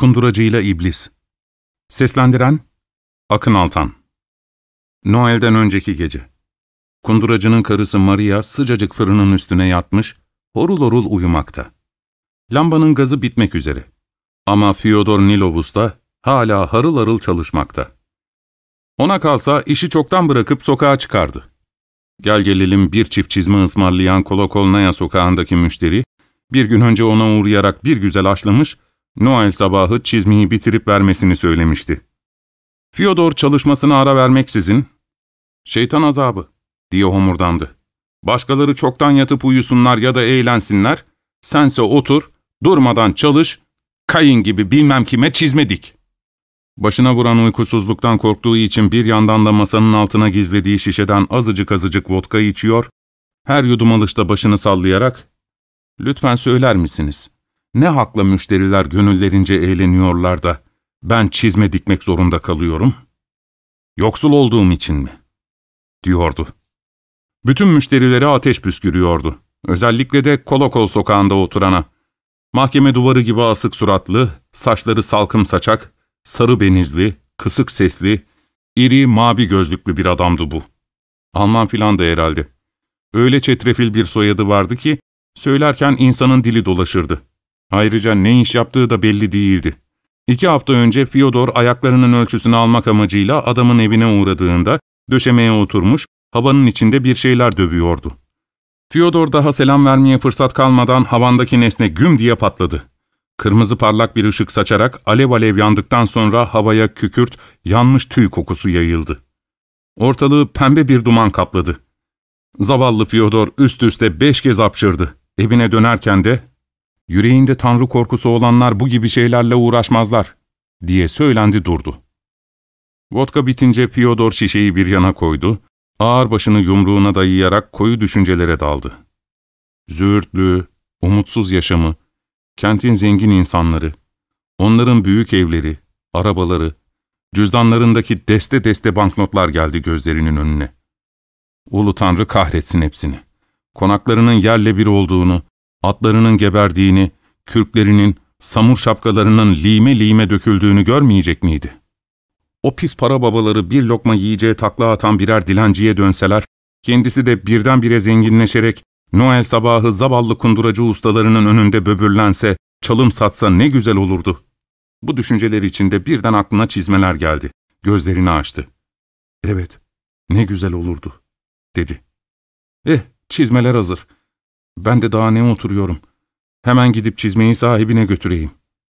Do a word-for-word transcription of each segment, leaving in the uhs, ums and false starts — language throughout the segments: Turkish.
Kunduracıyla İblis. Seslendiren Akın Altan. Noel'den önceki gece. Kunduracının karısı Maria sıcacık fırının üstüne yatmış, horul horul uyumakta. Lambanın gazı bitmek üzere. Ama Fyodor Nilovus da hala harıl harıl çalışmakta. Ona kalsa işi çoktan bırakıp sokağa çıkardı. Gel gelelim bir çift çizme ısmarlayan Kolokolnaya sokağındaki müşteri, bir gün önce ona uğrayarak bir güzel haşlamış, Noel sabahı çizmeyi bitirip vermesini söylemişti. Fyodor çalışmasına ara vermeksizin, ''Şeytan azabı'' diye homurdandı. ''Başkaları çoktan yatıp uyusunlar ya da eğlensinler, sense otur, durmadan çalış, kayın gibi bilmem kime çizme dik.'' Başına vuran uykusuzluktan korktuğu için bir yandan da masanın altına gizlediği şişeden azıcık azıcık vodka içiyor, her yudum alışta başını sallayarak, ''Lütfen söyler misiniz, ne hakla müşteriler gönüllerince eğleniyorlar da ben çizme dikmek zorunda kalıyorum? Yoksul olduğum için mi?'' diyordu. Bütün müşterilere ateş püskürüyordu. Özellikle de Kolokol sokağında oturana. Mahkeme duvarı gibi asık suratlı, saçları salkım saçak, sarı benizli, kısık sesli, iri mavi gözlüklü bir adamdı bu. Alman filan da herhalde. Öyle çetrefil bir soyadı vardı ki, söylerken insanın dili dolaşırdı. Ayrıca ne iş yaptığı da belli değildi. İki hafta önce Fyodor ayaklarının ölçüsünü almak amacıyla adamın evine uğradığında, döşemeye oturmuş, havanın içinde bir şeyler dövüyordu. Fyodor daha selam vermeye fırsat kalmadan havandaki nesne güm diye patladı. Kırmızı parlak bir ışık saçarak alev alev yandıktan sonra havaya kükürt, yanmış tüy kokusu yayıldı. Ortalığı pembe bir duman kapladı. Zavallı Fyodor üst üste beş kez hapşırdı. Evine dönerken de, ''Yüreğinde tanrı korkusu olanlar bu gibi şeylerle uğraşmazlar.'' diye söylendi durdu. Vodka bitince Fyodor şişeyi bir yana koydu, ağır başını yumruğuna dayayarak koyu düşüncelere daldı. Züğürtlüğü, umutsuz yaşamı, kentin zengin insanları, onların büyük evleri, arabaları, cüzdanlarındaki deste deste banknotlar geldi gözlerinin önüne. Ulu Tanrı kahretsin hepsini. Konaklarının yerle bir olduğunu, atlarının geberdiğini, kürklerinin, samur şapkalarının lime lime döküldüğünü görmeyecek miydi? O pis para babaları bir lokma yiyeceğe takla atan birer dilenciye dönseler, kendisi de birdenbire zenginleşerek Noel sabahı zavallı kunduracı ustalarının önünde böbürlense, çalım satsa ne güzel olurdu. Bu düşünceler içinde birden aklına çizmeler geldi. Gözlerini açtı. ''Evet, ne güzel olurdu.'' dedi. ''Eh, çizmeler hazır. Ben de daha ne oturuyorum. Hemen gidip çizmeyi sahibine götüreyim.''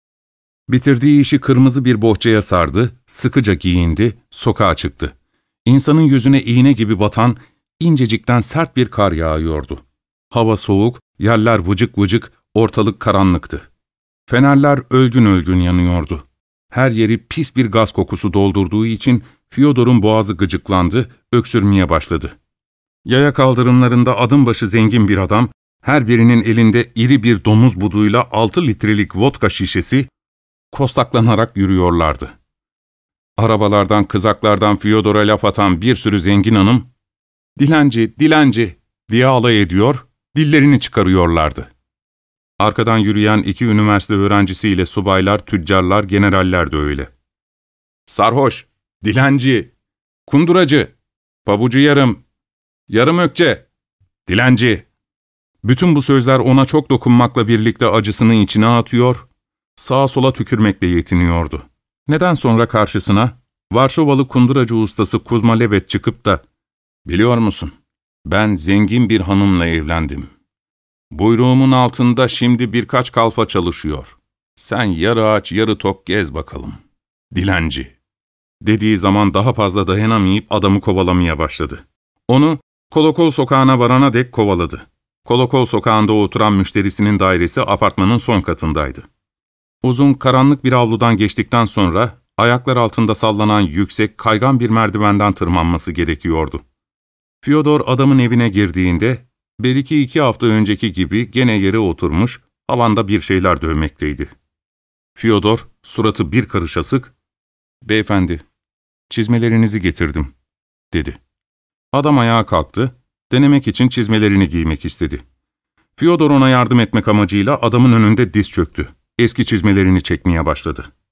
Bitirdiği işi kırmızı bir bohçaya sardı, sıkıca giyindi, sokağa çıktı. İnsanın yüzüne iğne gibi batan, incecikten sert bir kar yağıyordu. Hava soğuk, yerler vıcık vıcık, ortalık karanlıktı. Fenerler ölgün ölgün yanıyordu. Her yeri pis bir gaz kokusu doldurduğu için Fyodor'un boğazı gıcıklandı, öksürmeye başladı. Yaya kaldırımlarında adım başı zengin bir adam, her birinin elinde iri bir domuz buduyla altı litrelik vodka şişesi, kostaklanarak yürüyorlardı. Arabalardan, kızaklardan Fyodor'a laf atan bir sürü zengin hanım, ''Dilenci, dilenci!'' diye alay ediyor, dillerini çıkarıyorlardı. Arkadan yürüyen iki üniversite öğrencisiyle subaylar, tüccarlar, generaller de öyle. ''Sarhoş, dilenci, kunduracı, pabucu yarım, yarım ökçe, dilenci.'' Bütün bu sözler ona çok dokunmakla birlikte acısını içine atıyor, sağa sola tükürmekle yetiniyordu. Neden sonra karşısına Varşovalı kunduracı ustası Kuzma Lebet çıkıp da ''Biliyor musun, ben zengin bir hanımla evlendim. Buyruğumun altında şimdi birkaç kalfa çalışıyor. Sen yarı aç yarı tok gez bakalım. Dilenci.'' dediği zaman daha fazla dayanamayıp adamı kovalamaya başladı. Onu Kolokol sokağına varana dek kovaladı. Kolokol sokağında oturan müşterisinin dairesi apartmanın son katındaydı. Uzun, karanlık bir avludan geçtikten sonra ayaklar altında sallanan yüksek, kaygan bir merdivenden tırmanması gerekiyordu. Fyodor adamın evine girdiğinde, belki iki hafta önceki gibi gene yere oturmuş, havanda bir şeyler dövmekteydi. Fyodor, suratı bir karış asık, ''Beyefendi, çizmelerinizi getirdim.'' dedi. Adam ayağa kalktı, denemek için çizmelerini giymek istedi. Fyodor ona yardım etmek amacıyla adamın önünde diz çöktü. Eski çizmelerini çekmeye başladı.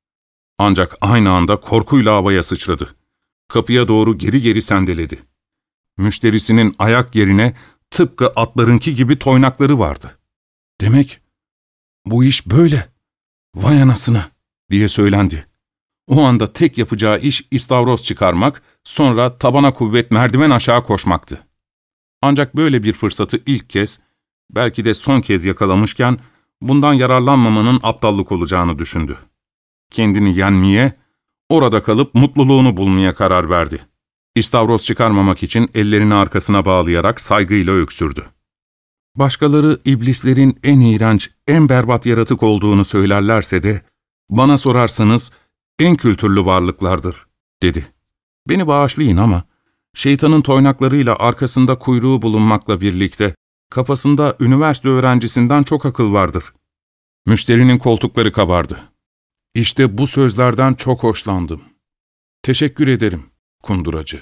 Ancak aynı anda korkuyla havaya sıçradı. Kapıya doğru geri geri sendeledi. Müşterisinin ayak yerine tıpkı atlarınki gibi toynakları vardı. "Demek bu iş böyle. Vay anasına!" diye söylendi. O anda tek yapacağı iş istavroz çıkarmak, sonra tabana kuvvet merdiven aşağı koşmaktı. Ancak böyle bir fırsatı ilk kez, belki de son kez yakalamışken, bundan yararlanmamanın aptallık olacağını düşündü. Kendini yenmeye, orada kalıp mutluluğunu bulmaya karar verdi. İstavroz çıkarmamak için ellerini arkasına bağlayarak saygıyla öksürdü. Başkaları iblislerin en iğrenç, en berbat yaratık olduğunu söylerlerse de, bana sorarsanız en kültürlü varlıklardır, dedi. Beni bağışlayın ama, şeytanın toynaklarıyla arkasında kuyruğu bulunmakla birlikte, kafasında üniversite öğrencisinden çok akıl vardır. Müşterinin koltukları kabardı. İşte bu sözlerden çok hoşlandım. Teşekkür ederim, kunduracı.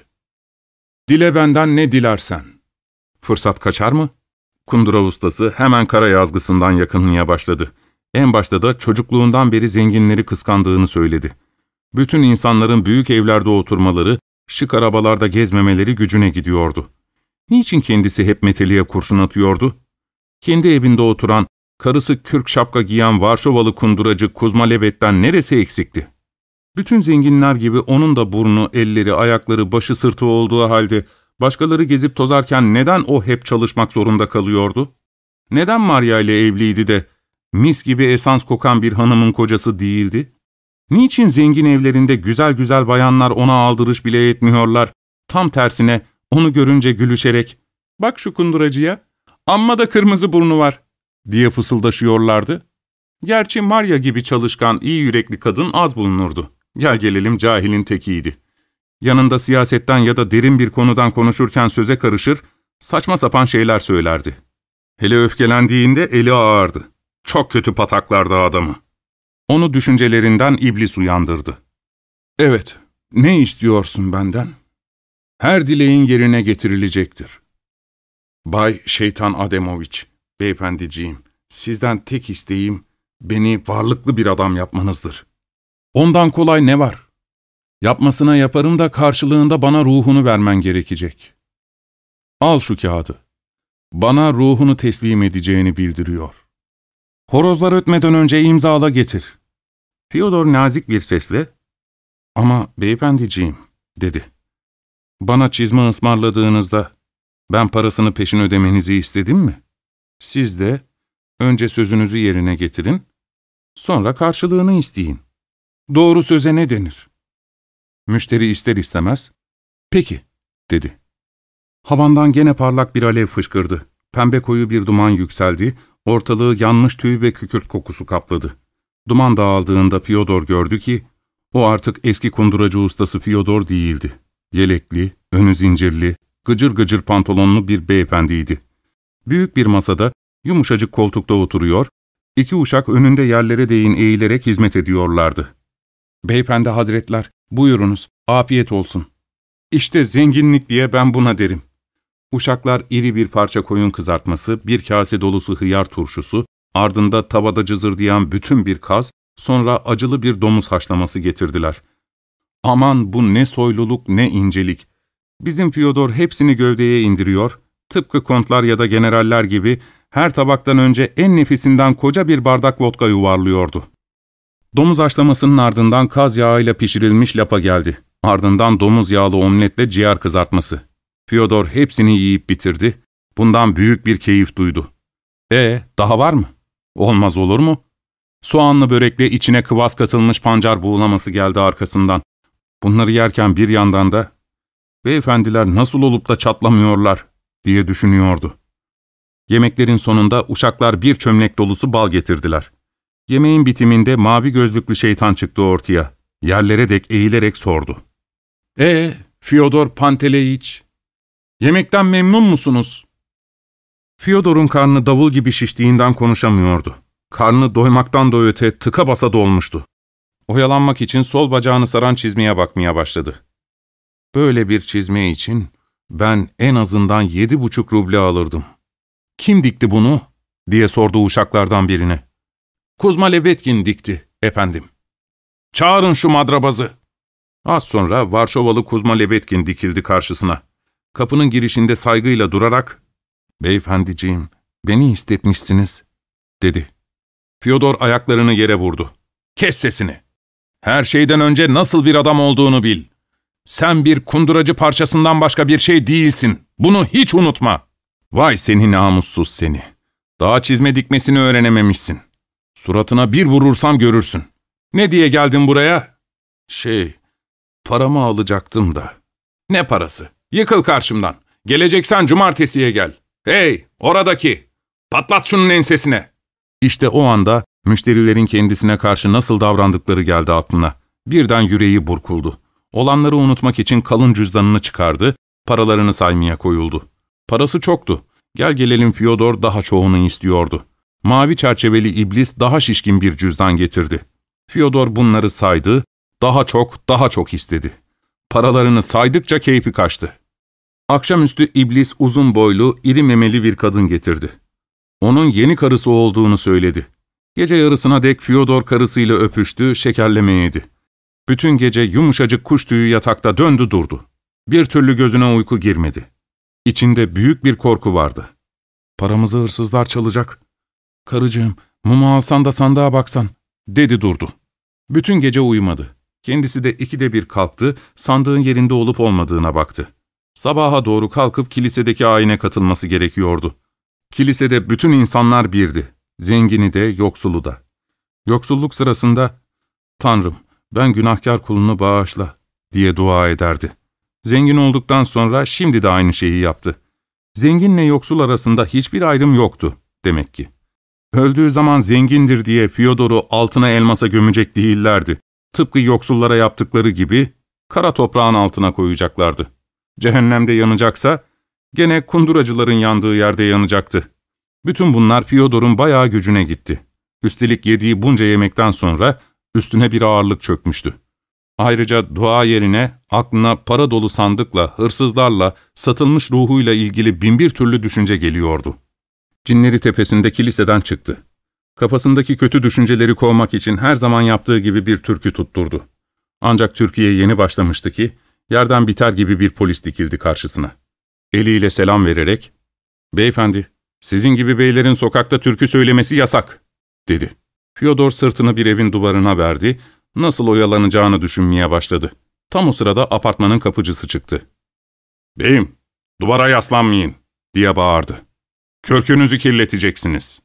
Dile benden ne dilersen. Fırsat kaçar mı? Kundura ustası hemen kara yazgısından yakınmaya başladı. En başta da çocukluğundan beri zenginleri kıskandığını söyledi. Bütün insanların büyük evlerde oturmaları, şık arabalarda gezmemeleri gücüne gidiyordu. Niçin kendisi hep meteliğe kurşun atıyordu? Kendi evinde oturan, karısı kürk şapka giyen Varşovalı kunduracı Kuzma Lebet'ten neresi eksikti? Bütün zenginler gibi onun da burnu, elleri, ayakları, başı sırtı olduğu halde başkaları gezip tozarken neden o hep çalışmak zorunda kalıyordu? Neden Maria ile evliydi de mis gibi esans kokan bir hanımın kocası değildi? Niçin zengin evlerinde güzel güzel bayanlar ona aldırış bile etmiyorlar, tam tersine onu görünce gülüşerek ''Bak şu kunduracıya, amma da kırmızı burnu var'' diye fısıldaşıyorlardı? Gerçi Maria gibi çalışkan, iyi yürekli kadın az bulunurdu. Gel gelelim cahilin tekiydi. Yanında siyasetten ya da derin bir konudan konuşurken söze karışır, saçma sapan şeyler söylerdi. Hele öfkelendiğinde eli ağardı. Çok kötü pataklardı adamı. Onu düşüncelerinden iblis uyandırdı. ''Evet, ne istiyorsun benden?'' ''Her dileğin yerine getirilecektir. Bay Şeytan Ademoviç, beyefendiciğim, sizden tek isteğim beni varlıklı bir adam yapmanızdır. Ondan kolay ne var? Yapmasına yaparım da karşılığında bana ruhunu vermen gerekecek. Al şu kağıdı. Bana ruhunu teslim edeceğini bildiriyor. Horozlar ötmeden önce imzala getir.'' Fyodor nazik bir sesle, ''Ama beyefendiciğim'' dedi. ''Bana çizme ısmarladığınızda ben parasını peşin ödemenizi istedim mi? Siz de önce sözünüzü yerine getirin, sonra karşılığını isteyin. Doğru söze ne denir?'' Müşteri ister istemez, ''Peki'' dedi. Havandan gene parlak bir alev fışkırdı. Pembe koyu bir duman yükseldi, ortalığı yanmış tüy ve kükürt kokusu kapladı. Duman dağıldığında Fyodor gördü ki, o artık eski kunduracı ustası Fyodor değildi. Yelekli, önü zincirli, gıcır gıcır pantolonlu bir beyefendiydi. Büyük bir masada, yumuşacık koltukta oturuyor, iki uşak önünde yerlere değin eğilerek hizmet ediyorlardı. ''Beyefendi hazretler, buyurunuz, afiyet olsun. İşte zenginlik diye ben buna derim.'' Uşaklar iri bir parça koyun kızartması, bir kase dolusu hıyar turşusu, ardında tavada cızırdayan bütün bir kaz, sonra acılı bir domuz haşlaması getirdiler. Aman bu ne soyluluk ne incelik. Bizim Fyodor hepsini gövdeye indiriyor, tıpkı kontlar ya da generaller gibi her tabaktan önce en nefisinden koca bir bardak vodka yuvarlıyordu. Domuz haşlamasının ardından kaz yağıyla pişirilmiş lapa geldi. Ardından domuz yağlı omletle ciğer kızartması. Fyodor hepsini yiyip bitirdi. Bundan büyük bir keyif duydu. ''E daha var mı? Olmaz olur mu?'' Soğanlı börekle içine kıvas katılmış pancar buğulaması geldi arkasından. Bunları yerken bir yandan da ''Beyefendiler nasıl olup da çatlamıyorlar?'' diye düşünüyordu. Yemeklerin sonunda uşaklar bir çömlek dolusu bal getirdiler. Yemeğin bitiminde mavi gözlüklü şeytan çıktı ortaya. Yerlere dek eğilerek sordu. ''E Fyodor Panteleyiç, yemekten memnun musunuz?'' Fyodor'un karnı davul gibi şiştiğinden konuşamıyordu. Karnı doymaktan da öte tıka basa dolmuştu. Oyalanmak için sol bacağını saran çizmeye bakmaya başladı. ''Böyle bir çizme için ben en azından yedi buçuk ruble alırdım. Kim dikti bunu?'' diye sordu uşaklardan birine. ''Kuzma Lebetkin dikti, efendim.'' Çağırın şu madrabazı. Az sonra Varşovalı Kuzma Lebetkin dikildi karşısına. Kapının girişinde saygıyla durarak, ''Beyefendiciğim, beni istetmişsiniz.'' dedi. Fyodor ayaklarını yere vurdu. ''Kes sesini! Her şeyden önce nasıl bir adam olduğunu bil. Sen bir kunduracı parçasından başka bir şey değilsin. Bunu hiç unutma. Vay seni namussuz seni. Daha çizme dikmesini öğrenememişsin. Suratına bir vurursam görürsün. Ne diye geldin buraya? Şey, paramı alacaktım da. Ne parası? Yıkıl karşımdan. Geleceksen cumartesiye gel. Hey, oradaki! Patlat şunun ensesine. İşte o anda müşterilerin kendisine karşı nasıl davrandıkları geldi aklına. Birden yüreği burkuldu. Olanları unutmak için kalın cüzdanını çıkardı, paralarını saymaya koyuldu. Parası çoktu. Gel gelelim Fyodor daha çoğunu istiyordu. Mavi çerçeveli iblis daha şişkin bir cüzdan getirdi. Fyodor bunları saydı, daha çok, daha çok istedi. Paralarını saydıkça keyfi kaçtı. Akşamüstü iblis uzun boylu, iri memeli bir kadın getirdi. Onun yeni karısı olduğunu söyledi. Gece yarısına dek Fyodor karısıyla öpüştü, şekerleme yedi. Bütün gece yumuşacık kuş tüyü yatakta döndü durdu. Bir türlü gözüne uyku girmedi. İçinde büyük bir korku vardı. ''Paramızı hırsızlar çalacak. Karıcığım, mumu alsan da sandığa baksan.'' dedi durdu. Bütün gece uyumadı. Kendisi de ikide bir kalktı, sandığın yerinde olup olmadığına baktı. Sabaha doğru kalkıp kilisedeki ayine katılması gerekiyordu. Kilisede bütün insanlar birdi. Zengini de, yoksulu da. Yoksulluk sırasında, ''Tanrım, ben günahkar kulunu bağışla.'' diye dua ederdi. Zengin olduktan sonra şimdi de aynı şeyi yaptı. Zenginle yoksul arasında hiçbir ayrım yoktu demek ki. Öldüğü zaman zengindir diye Fyodor'u altına elmasa gömecek değillerdi. Tıpkı yoksullara yaptıkları gibi kara toprağın altına koyacaklardı. Cehennemde yanacaksa gene kunduracıların yandığı yerde yanacaktı. Bütün bunlar Fyodor'un bayağı gücüne gitti. Üstelik yediği bunca yemekten sonra üstüne bir ağırlık çökmüştü. Ayrıca dua yerine aklına para dolu sandıkla, hırsızlarla, satılmış ruhuyla ilgili binbir türlü düşünce geliyordu. Cinleri tepesinde kiliseden çıktı. Kafasındaki kötü düşünceleri kovmak için her zaman yaptığı gibi bir türkü tutturdu. Ancak Türkiye yeni başlamıştı ki, yerden biter gibi bir polis dikildi karşısına. Eliyle selam vererek, ''Beyefendi, sizin gibi beylerin sokakta türkü söylemesi yasak.'' dedi. Fyodor sırtını bir evin duvarına verdi, nasıl oyalanacağını düşünmeye başladı. Tam o sırada apartmanın kapıcısı çıktı. ''Beyim, duvara yaslanmayın.'' diye bağırdı. ''Körkünüzü kirleteceksiniz.''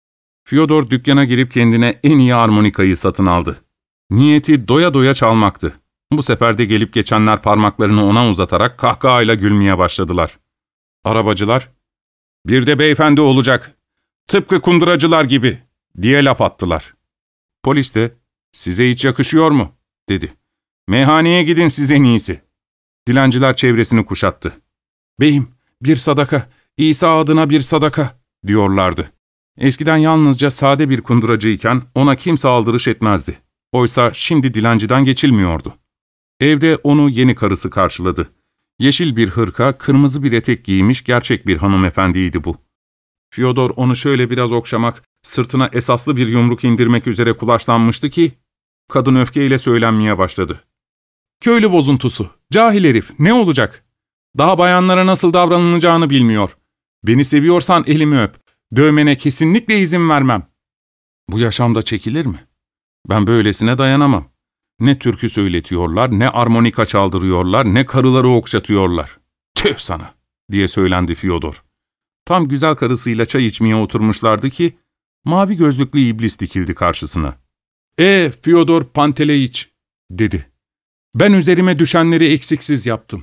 Fyodor dükkana girip kendine en iyi armonikayı satın aldı. Niyeti doya doya çalmaktı. Bu sefer de gelip geçenler parmaklarını ona uzatarak kahkahayla gülmeye başladılar. Arabacılar, ''Bir de beyefendi olacak, tıpkı kunduracılar gibi.'' diye laf attılar. Polis de, ''Size hiç yakışıyor mu?'' dedi. ''Meyhaneye gidin siz en iyisi.'' Dilenciler çevresini kuşattı. ''Beyim, bir sadaka, İsa adına bir sadaka.'' diyorlardı. Eskiden yalnızca sade bir kunduracıyken ona kimse aldırış etmezdi. Oysa şimdi dilenciden geçilmiyordu. Evde onu yeni karısı karşıladı. Yeşil bir hırka, kırmızı bir etek giymiş gerçek bir hanımefendiydi bu. Fyodor onu şöyle biraz okşamak, sırtına esaslı bir yumruk indirmek üzere kulaşlanmıştı ki, kadın öfkeyle söylenmeye başladı. ''Köylü bozuntusu, cahil herif, ne olacak? Daha bayanlara nasıl davranılacağını bilmiyor. Beni seviyorsan elimi öp, dövmene kesinlikle izin vermem.'' Bu yaşamda çekilir mi? Ben böylesine dayanamam. Ne türkü söyletiyorlar, ne armonika çaldırıyorlar, ne karıları okşatıyorlar. ''Tüh sana!'' diye söylendi Fyodor. Tam güzel karısıyla çay içmeye oturmuşlardı ki, mavi gözlüklü iblis dikildi karşısına. ''E Fyodor Panteleyiç'' dedi. ''Ben üzerime düşenleri eksiksiz yaptım.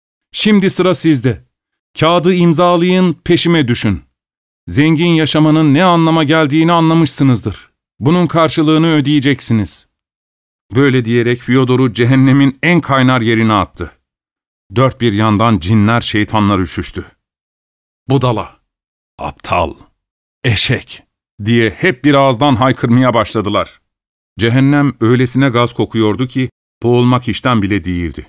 Şimdi sıra sizde. Kağıdı imzalayın, peşime düşün. Zengin yaşamanın ne anlama geldiğini anlamışsınızdır. Bunun karşılığını ödeyeceksiniz.'' Böyle diyerek Fyodor'u cehennemin en kaynar yerine attı. Dört bir yandan cinler, şeytanlar üşüştü. ''Budala, aptal, eşek!'' diye hep bir ağızdan haykırmaya başladılar. Cehennem öylesine gaz kokuyordu ki boğulmak işten bile değildi.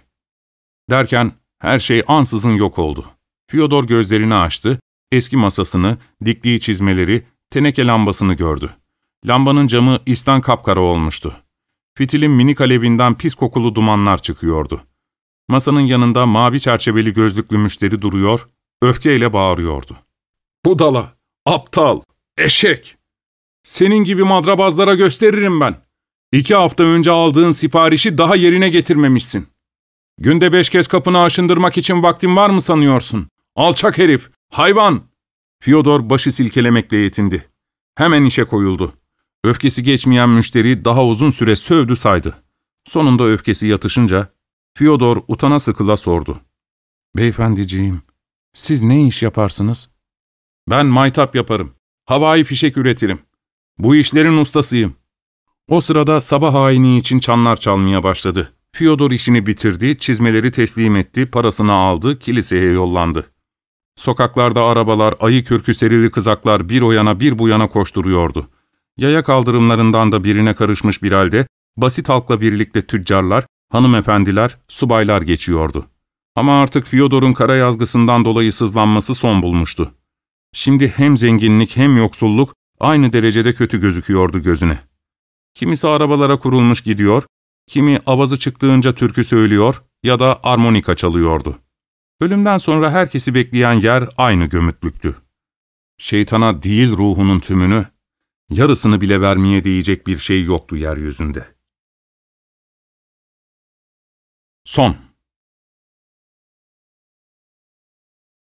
Derken her şey ansızın yok oldu. Fyodor gözlerini açtı, eski masasını, diktiği çizmeleri, teneke lambasını gördü. Lambanın camı isten kapkara olmuştu. Fitilin minik alevinden pis kokulu dumanlar çıkıyordu. Masanın yanında mavi çerçeveli gözlüklü müşteri duruyor, öfkeyle bağırıyordu. Budala, aptal, eşek! Senin gibi madrabazlara gösteririm ben. İki hafta önce aldığın siparişi daha yerine getirmemişsin. Günde beş kez kapını aşındırmak için vaktin var mı sanıyorsun? Alçak herif, hayvan! Fyodor başı silkelemekle yetindi. Hemen işe koyuldu. Öfkesi geçmeyen müşteri daha uzun süre sövdü saydı. Sonunda öfkesi yatışınca, Fyodor utana sıkıla sordu. Beyefendiciğim, siz ne iş yaparsınız? Ben maytap yaparım. Havai fişek üretirim. Bu işlerin ustasıyım. O sırada sabah ayini için çanlar çalmaya başladı. Fyodor işini bitirdi, çizmeleri teslim etti, parasını aldı, kiliseye yollandı. Sokaklarda arabalar, ayı kürkü serili kızaklar bir o yana bir bu yana koşturuyordu. Yaya kaldırımlarından da birine karışmış bir halde, basit halkla birlikte tüccarlar, hanımefendiler, subaylar geçiyordu. Ama artık Fyodor'un kara yazgısından dolayı sızlanması son bulmuştu. Şimdi hem zenginlik hem yoksulluk aynı derecede kötü gözüküyordu gözüne. Kimisi arabalara kurulmuş gidiyor, kimi avazı çıktığınca türkü söylüyor ya da armonika çalıyordu. Ölümden sonra herkesi bekleyen yer aynı gömütlüktü. Şeytana değil ruhunun tümünü, yarısını bile vermeye değecek bir şey yoktu yeryüzünde. Son